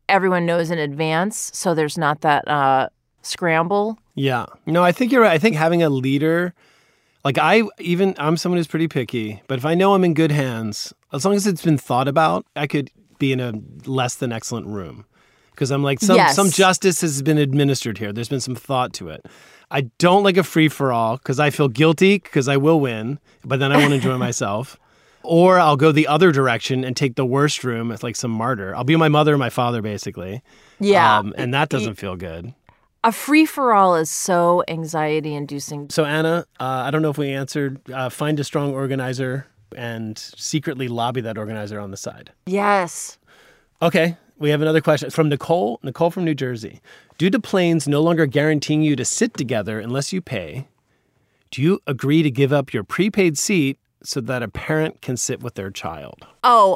everyone knows in advance, so there's not that scramble. Yeah. No, I think you're right. I think having a leader, like I'm someone who's pretty picky, but if I know I'm in good hands, as long as it's been thought about, I could be in a less than excellent room. Because I'm like, some justice has been administered here. There's been some thought to it. I don't like a free-for-all because I feel guilty because I will win, but then I want to enjoy myself. Or I'll go the other direction and take the worst room as like some martyr. I'll be my mother and my father, basically. Yeah. And that doesn't feel good. A free-for-all is so anxiety-inducing. So, Anna, I don't know if we answered, find a strong organizer and secretly lobby that organizer on the side. Yes. Okay. We have another question from Nicole. Nicole from New Jersey. Due to planes no longer guaranteeing you to sit together unless you pay, do you agree to give up your prepaid seat so that a parent can sit with their child? Oh,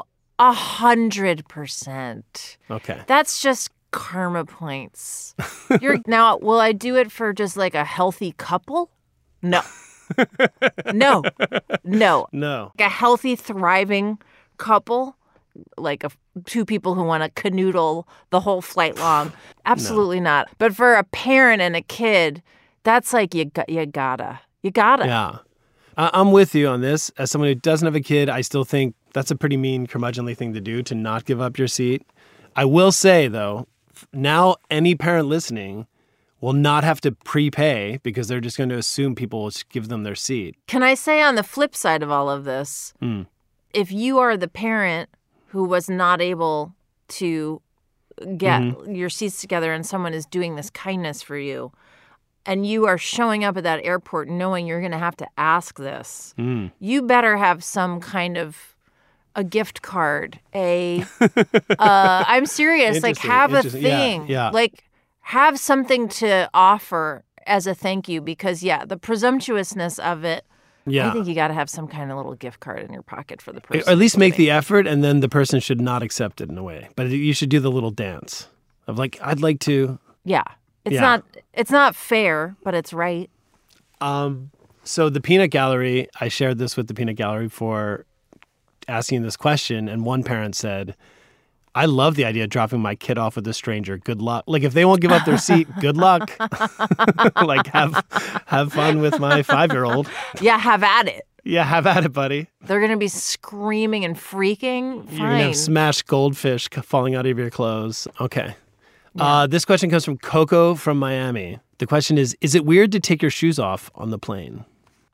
100%. Okay. That's just karma points. Now, will I do it for just like a healthy couple? No. No. Like a healthy, thriving couple, like two people who want to canoodle the whole flight long. Absolutely not. But for a parent and a kid, that's like you gotta. Yeah. I'm with you on this. As someone who doesn't have a kid, I still think that's a pretty mean, curmudgeonly thing to do, to not give up your seat. I will say, though, now any parent listening will not have to prepay because they're just going to assume people will give them their seat. Can I say on the flip side of all of this, if you are the parent who was not able to get your seats together and someone is doing this kindness for you, and you are showing up at that airport knowing you're going to have to ask this, you better have some kind of a gift card, I'm serious, like have a thing. Yeah. Like have something to offer as a thank you because, the presumptuousness of it, I think you got to have some kind of little gift card in your pocket for the person. Or at least make the effort, and then the person should not accept it in a way. But you should do the little dance of like, I'd like to. Yeah. It's not fair, but it's right. So the Peanut Gallery, I shared this with the Peanut Gallery for asking this question, and one parent said, I love the idea of dropping my kid off with a stranger. Good luck. Like, if they won't give up their seat, good luck. Like, have fun with my 5-year-old. Yeah, have at it. Yeah, have at it, buddy. They're going to be screaming and freaking. Fine. You're going to have smashed goldfish falling out of your clothes. Okay. Yeah. This question comes from Coco from Miami. The question is it weird to take your shoes off on the plane?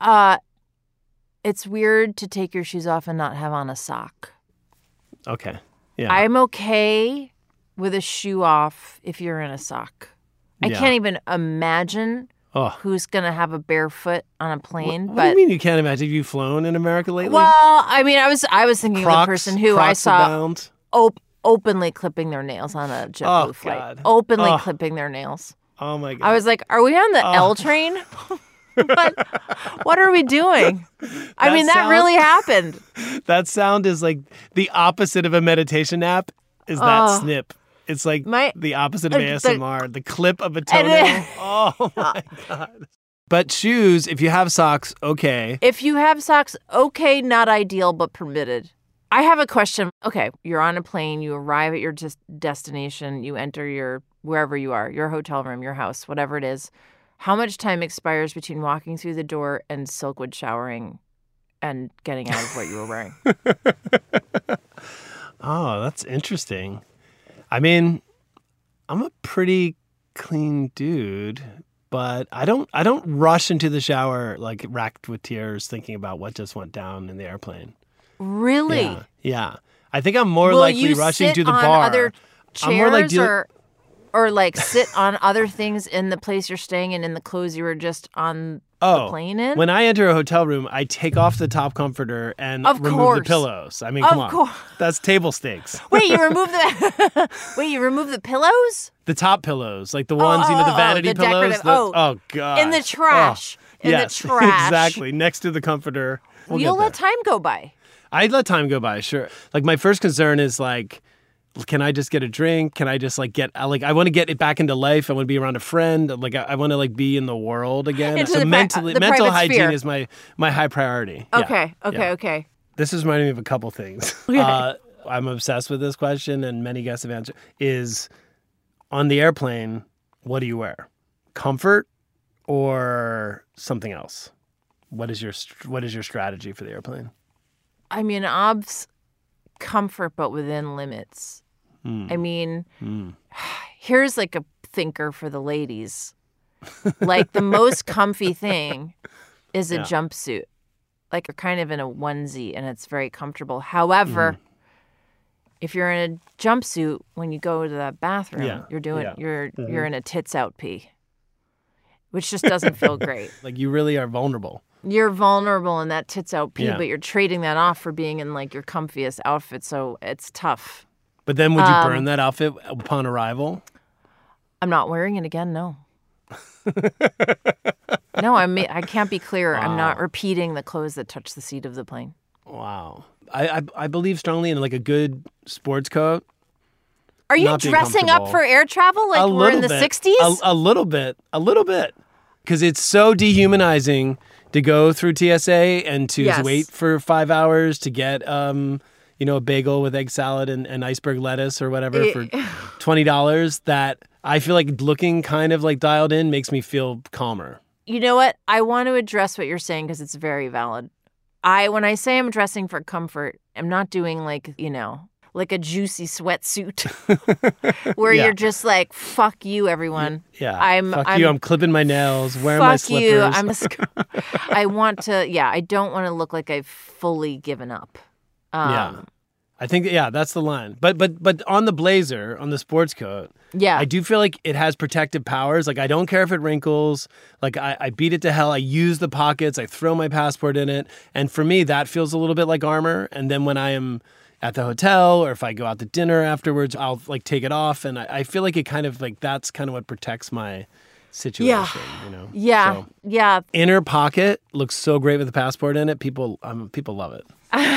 It's weird to take your shoes off and not have on a sock. Okay. Yeah. I'm okay with a shoe off if you're in a sock. I can't even imagine who's going to have a bare foot on a plane. What do you mean you can't imagine? Have you flown in America lately? Well, I mean, I was thinking of the person who I saw openly clipping their nails on a JetBlue flight. God. Openly clipping their nails. Oh, my God. I was like, are we on the L train? What are we doing? I mean, that really happened. That sound is like the opposite of a meditation app is that snip. It's like the opposite of ASMR, the clip of a toenail. Oh, my God. But shoes, if you have socks, okay. If you have socks, okay, not ideal, but permitted. I have a question. Okay, you're on a plane, you arrive at your destination, you enter your, wherever you are, your hotel room, your house, whatever it is. How much time expires between walking through the door and Silkwood showering and getting out of what you were wearing? Oh, that's interesting. I mean, I'm a pretty clean dude, but I don't rush into the shower like racked with tears thinking about what just went down in the airplane. Really? Yeah. I think I'm more likely rushing to the bar. Other chairs I'm more like or like sit on other things in the place you're staying in the clothes you were just on the plane in? When I enter a hotel room, I take off the top comforter and remove the pillows. I mean, come on. That's table stakes. Wait, you remove the pillows? The top pillows, like the ones, the vanity pillows. Oh, God. In the trash. The trash. Exactly. Next to the comforter. You'll let time go by. I'd let time go by, sure. Like, my first concern is, like, can I just get a drink? Can I just, like, I want to get it back into life. I want to be around a friend. Like, I want to, like, be in the world again. So mental hygiene is my high priority. Okay. This is reminding me of a couple things. I'm obsessed with this question, and many guests have answered, is on the airplane, what do you wear? Comfort or something else? What is your strategy for the airplane? I mean, obv's comfort, but within limits. I mean, here's like a thinker for the ladies. Like the most comfy thing is a jumpsuit. Like you're kind of in a onesie and it's very comfortable. However, if you're in a jumpsuit, when you go to that bathroom, you're in a tits out pee, which just doesn't feel great. Like you really are vulnerable. You're vulnerable in that tits out pee, but you're trading that off for being in like your comfiest outfit. So it's tough. But then would you burn that outfit upon arrival? I'm not wearing it again. No. No, I can't be clearer. Wow. I'm not repeating the clothes that touch the seat of the plane. Wow. I believe strongly in like a good sports coat. Are you dressing up for air travel like we're in the 60s? A little bit. Because it's so dehumanizing to go through TSA and to wait for 5 hours to get a bagel with egg salad and iceberg lettuce or whatever for $20 that I feel like looking kind of like dialed in makes me feel calmer. You know what? I want to address what you're saying because it's very valid. When I say I'm dressing for comfort, I'm not doing like a juicy sweatsuit where you're just like, fuck you, everyone. Yeah. I'm clipping my nails, wearing my slippers. Fuck you. I want to, I don't want to look like I've fully given up. I think, that's the line. But on the blazer, on the sports coat, I do feel like it has protective powers. Like, I don't care if it wrinkles. Like, I beat it to hell. I use the pockets. I throw my passport in it. And for me, that feels a little bit like armor. And then when I am at the hotel or if I go out to dinner afterwards, I'll like take it off. And I feel like it kind of like that's kind of what protects my situation, Yeah. So, inner pocket looks so great with the passport in it. People love it.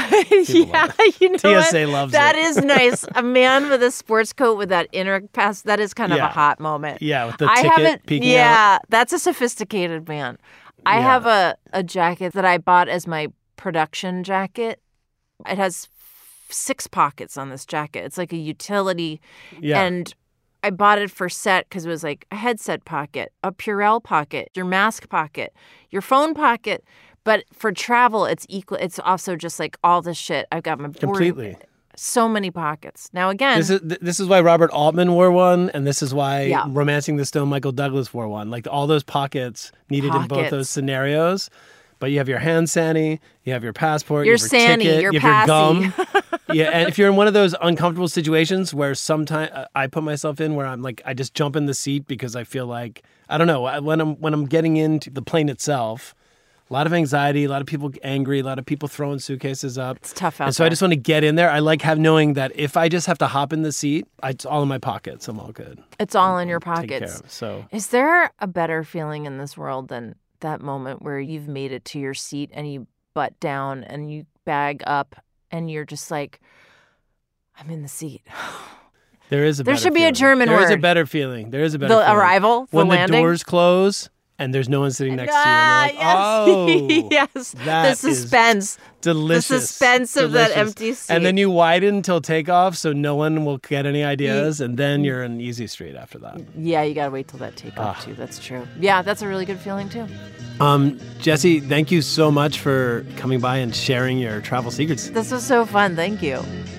TSA loves that it. Is nice. A man with a sports coat with that inner pass, that is kind of a hot moment. Yeah, with the ticket peeking out. Yeah, that's a sophisticated man. I have a jacket that I bought as my production jacket. It has 6 pockets on this jacket. It's like a utility. Yeah. And I bought it for set because it was like a headset pocket, a Purell pocket, your mask pocket, your phone pocket. But for travel, it's equal. It's also just like all this shit. I've got my board. Completely. So many pockets. Now, again. This is why Robert Altman wore one, and this is why Romancing the Stone Michael Douglas wore one. Like all those pockets needed in both those scenarios. But you have your hand sanny, you have your passport, your you have your ticket, your you have passy. your gum. And if you're in one of those uncomfortable situations where sometimes I put myself in where I'm like, I just jump in the seat because I feel like, I don't know, when I'm getting into the plane itself, a lot of anxiety, a lot of people angry, a lot of people throwing suitcases up. It's tough out there. And so I just want to get in there. I like knowing that if I just have to hop in the seat, it's all in my pockets. I'm all good. It's all in your pockets. Take care of. So, is there a better feeling in this world than that moment where you've made it to your seat and you butt down and you bag up and you're just like, I'm in the seat. There should be a German word. There is a better feeling. There is a better feeling. The arrival, when the landing. The doors close and there's no one sitting next to you. And you're like, yes. The suspense. Delicious. The suspense of that empty seat. And then you widen till takeoff so no one will get any ideas. And then you're in easy street after that. Yeah, you got to wait till that takeoff too. That's true. Yeah, that's a really good feeling too. Jesse, thank you so much for coming by and sharing your travel secrets. This was so fun. Thank you.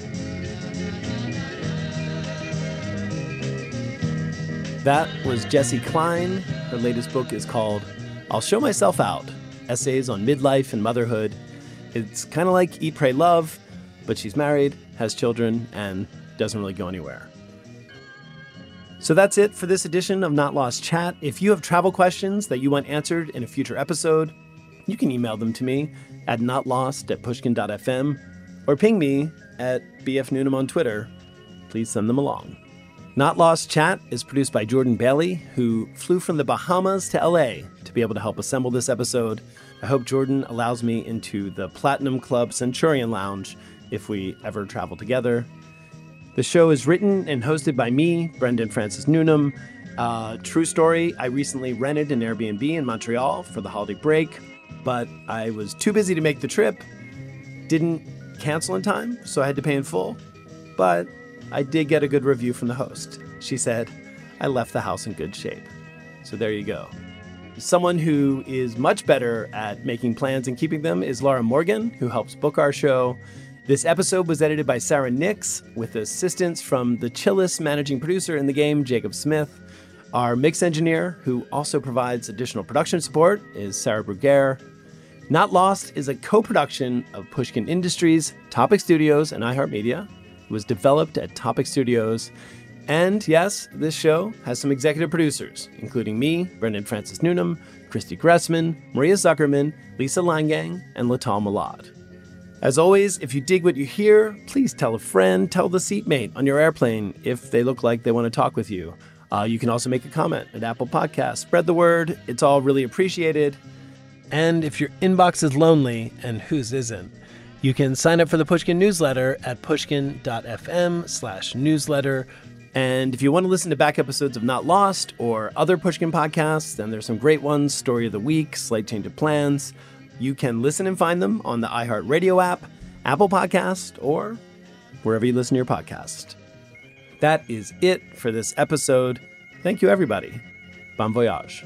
That was Jessi Klein. Her latest book is called I'll Show Myself Out, Essays on Midlife and Motherhood. It's kind of like Eat, Pray, Love, but she's married, has children, and doesn't really go anywhere. So that's it for this edition of Not Lost Chat. If you have travel questions that you want answered in a future episode, you can email them to me at notlost@pushkin.fm or ping me at bfnoonem on Twitter. Please send them along. Not Lost Chat is produced by Jordan Bailey, who flew from the Bahamas to LA to be able to help assemble this episode. I hope Jordan allows me into the Platinum Club Centurion Lounge if we ever travel together. The show is written and hosted by me, Brendan Francis Noonan. True story, I recently rented an Airbnb in Montreal for the holiday break, but I was too busy to make the trip, didn't cancel in time, so I had to pay in full. but I did get a good review from the host. She said, I left the house in good shape. So there you go. Someone who is much better at making plans and keeping them is Laura Morgan, who helps book our show. This episode was edited by Sarah Nix, with assistance from the chillest managing producer in the game, Jacob Smith. Our mix engineer, who also provides additional production support, is Sarah Bruguer. Not Lost is a co-production of Pushkin Industries, Topic Studios, and iHeartMedia. It was developed at Topic Studios. And yes, this show has some executive producers, including me, Brendan Francis Newnham, Christy Gressman, Maria Zuckerman, Lisa Langang, and Latal Malad. As always, if you dig what you hear, please tell a friend, tell the seatmate on your airplane if they look like they want to talk with you. You can also make a comment at Apple Podcasts. Spread the word. It's all really appreciated. And if your inbox is lonely, and whose isn't, you can sign up for the Pushkin newsletter at pushkin.fm/newsletter. And if you want to listen to back episodes of Not Lost or other Pushkin podcasts, then there's some great ones, Story of the Week, Slight Change of Plans. You can listen and find them on the iHeartRadio app, Apple Podcast, or wherever you listen to your podcast. That is it for this episode. Thank you, everybody. Bon voyage.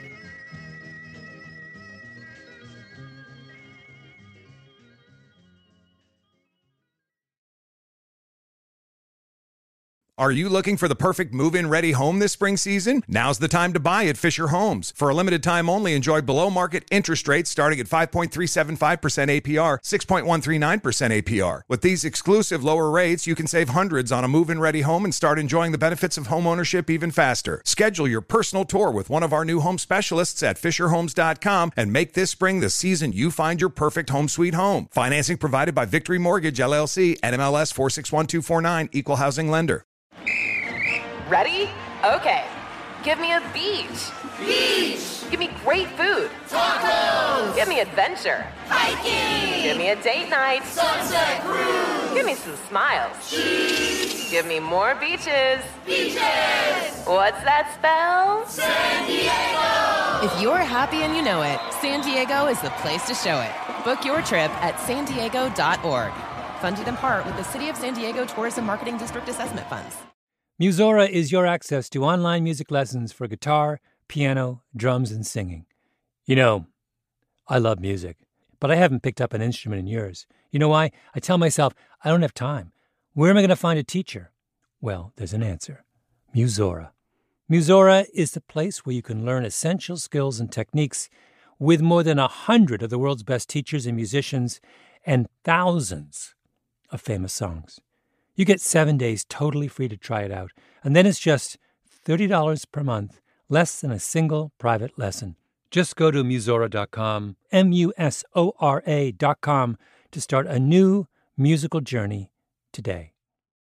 Are you looking for the perfect move-in ready home this spring season? Now's the time to buy at Fisher Homes. For a limited time only, enjoy below-market interest rates starting at 5.375% APR, 6.139% APR. With these exclusive lower rates, you can save hundreds on a move-in ready home and start enjoying the benefits of home ownership even faster. Schedule your personal tour with one of our new home specialists at FisherHomes.com and make this spring the season you find your perfect home sweet home. Financing provided by Victory Mortgage, LLC, NMLS 461249, Equal Housing Lender. Ready? Okay. Give me a beach. Beach. Give me great food. Tacos. Give me adventure. Hiking. Give me a date night. Sunset cruise. Give me some smiles. Cheese. Give me more beaches. Beaches. What's that spell? San Diego. If you're happy and you know it, San Diego is the place to show it. Book your trip at sandiego.org. Funded in part with the City of San Diego Tourism Marketing District Assessment Funds. Musora is your access to online music lessons for guitar, piano, drums, and singing. You know, I love music, but I haven't picked up an instrument in years. You know why? I tell myself, I don't have time. Where am I going to find a teacher? Well, there's an answer. Musora. Musora is the place where you can learn essential skills and techniques with more than 100 of the world's best teachers and musicians and thousands of famous songs. You get 7 days totally free to try it out, and then it's just $30 per month, less than a single private lesson. Just go to Musora.com, Musora.com, to start a new musical journey today.